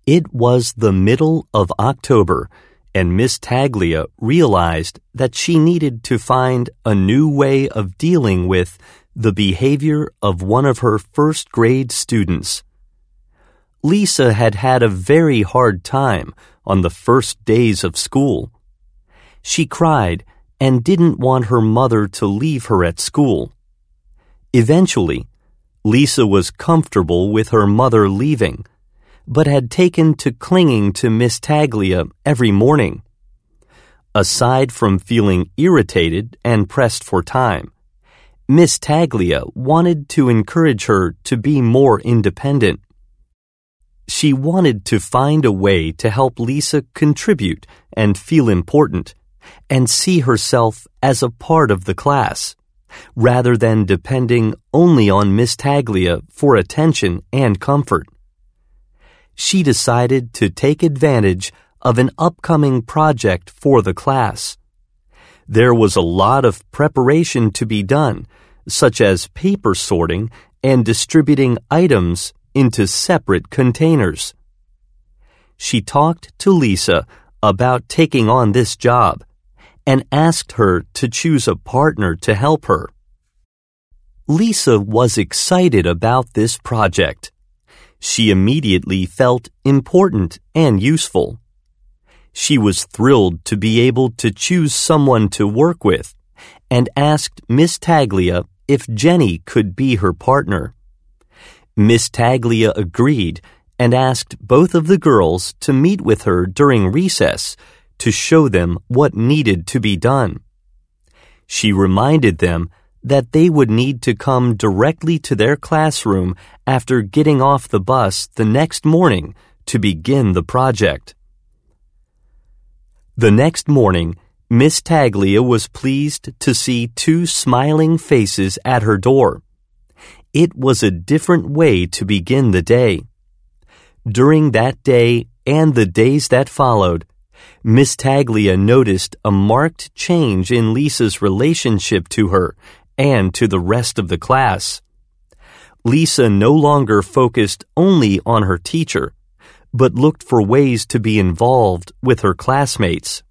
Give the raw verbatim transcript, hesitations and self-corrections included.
It was the middle of October, and Miss Taglia realized that she needed to find a new way of dealing with the behavior of one of her first grade students. Lisa had had a very hard time on the first days of school. She cried and didn't want her mother to leave her at school. Eventually, Lisa was comfortable with her mother leaving, but had taken to clinging to Miss Taglia every morning. Aside from feeling irritated and pressed for time, Miss Taglia wanted to encourage her to be more independent. She wanted to find a way to help Lisa contribute and feel important, and see herself as a part of the class, rather than depending only on Miss Taglia for attention and comfort. She decided to take advantage of an upcoming project for the class. There was a lot of preparation to be done, such as paper sorting and distributing items into separate containers. She talked to Lisa about taking on this job and asked her to choose a partner to help her. Lisa was excited about this project. She immediately felt important and useful. She was thrilled to be able to choose someone to work with and asked Miss Taglia if Jenny could be her partner. Miss Taglia agreed and asked both of the girls to meet with her during recess to show them what needed to be done. She reminded them that they would need to come directly to their classroom after getting off the bus the next morning to begin the project. The next morning, Miss Taglia was pleased to see two smiling faces at her door. It was a different way to begin the day. During that day and the days that followed, Miss Taglia noticed a marked change in Lisa's relationship to her and to the rest of the class. Lisa no longer focused only on her teacher, but looked for ways to be involved with her classmates.